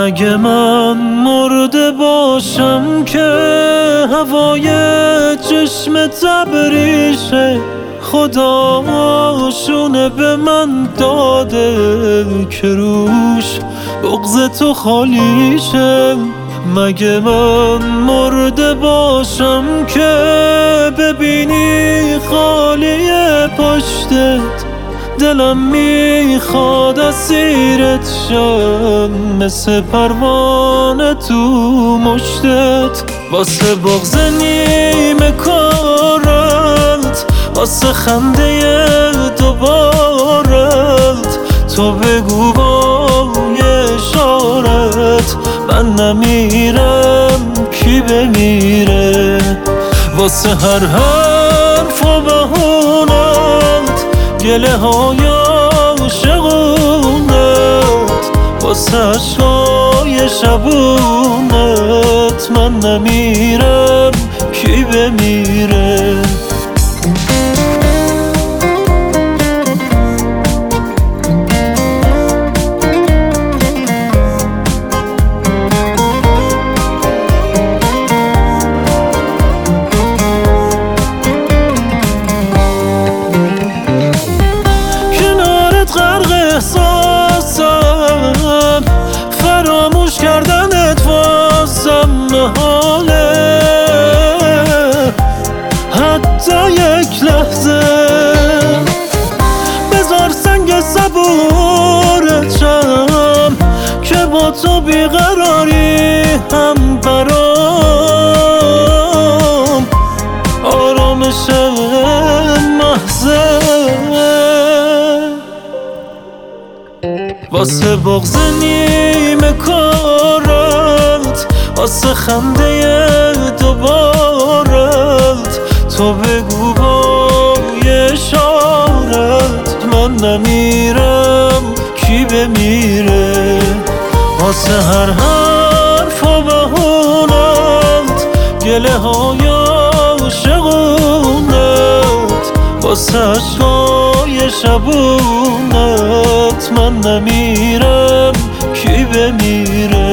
مگه من مرده باشم که هوای چشم تبریشه خدا شونه به من داده که روش بغض تو خالیشه. مگه من مرده باشم که ببینی خالی پشتت دلم میخواد اسیرت شم مثل پروانه تو مشتت. واسه بغض نیمه کارت واسه خنده دوبارت تو بگو با اشارت من نمیرم کی بمیره. واسه هر حرف و بهونت گله های عاشقونت واسه عشقای شبونت من نمیرم کی بمیره. احساسم فراموش کردنت واسم محاله حتی یک لحظه. بذار سنگ صبورتم که با تو بیقراری هم برام آرامش محضه. واسه بغض نیمه کارت واسه خنده دوبارت تو بگو با اشارت من نمیرم کی بمیره. واسه هر حرف و بهونت گله های عاشقونت واسه عشقای شبونت من نمیرم کی بمیره.